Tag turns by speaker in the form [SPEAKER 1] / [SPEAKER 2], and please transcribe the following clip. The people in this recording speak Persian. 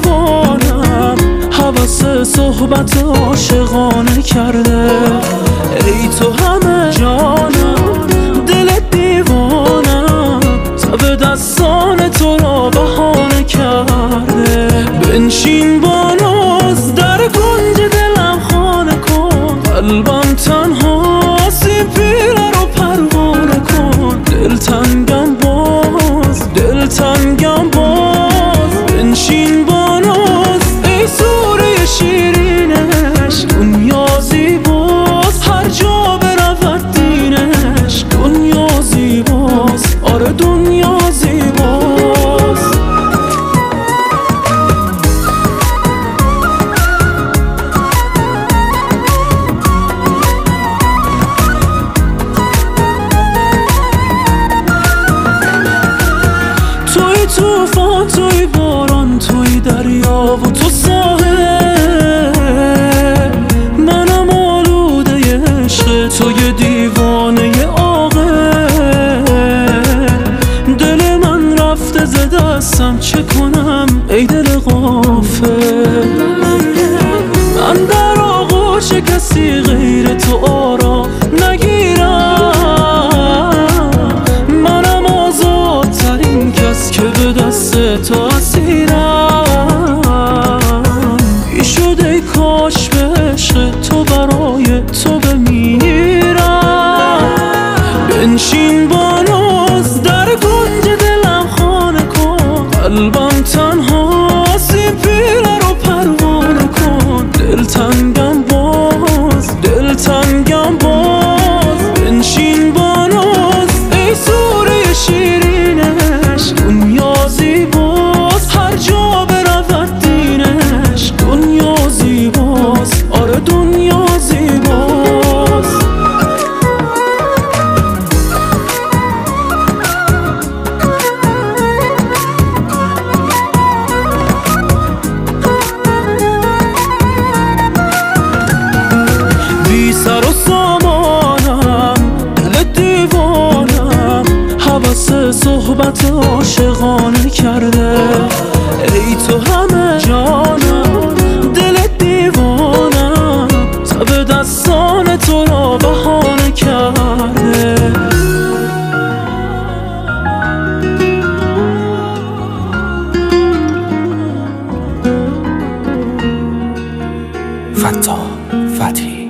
[SPEAKER 1] دیوانم حوث صحبت عاشقانه کرده. ای تو همه جانم دل دیوانم تب دستان تو را بهانه کرده. بنشین با ناز در کنج دلم خانه کن، قلبم تنها سیم پیره رو پروانه کن. دلتنگم باز دلتنگم باز، بنشین با ناز ای سوره شیرینش. دنیا زیباست هر جا برود دینش، دنیا زیباست آره دنیا زیباست. توی توفان توی باران توی دریا و تو ساحل، منم آلوده عشق توی دیوانه عاقل. دل من رفته ز دستم چه کنم ای دل غافل. من در آغوش کسی غیر تو آرام نگیرم، منم آزادترین کس که به دست تو اسیرم. بی شد ای کاش به عشق تو برای تو بمیرم. بنشین با ناز در کنج دلم خانه کن، قلبم تنها سیم پیره رو پروانه کن. دلتنگم باز دلتنگم باز، بنشین با ناز ای سوره شیرینش. دنیا زیباست هر جا برود دینش، دنیا زیباست آره دنیا زیباست. بی سر و سامانم دل دیوانم حوث صحبت عاشقانه کرده. ای تو همه جانم دل دیوانم تب دستان تو را بهانه کرده.
[SPEAKER 2] فتاح فتحی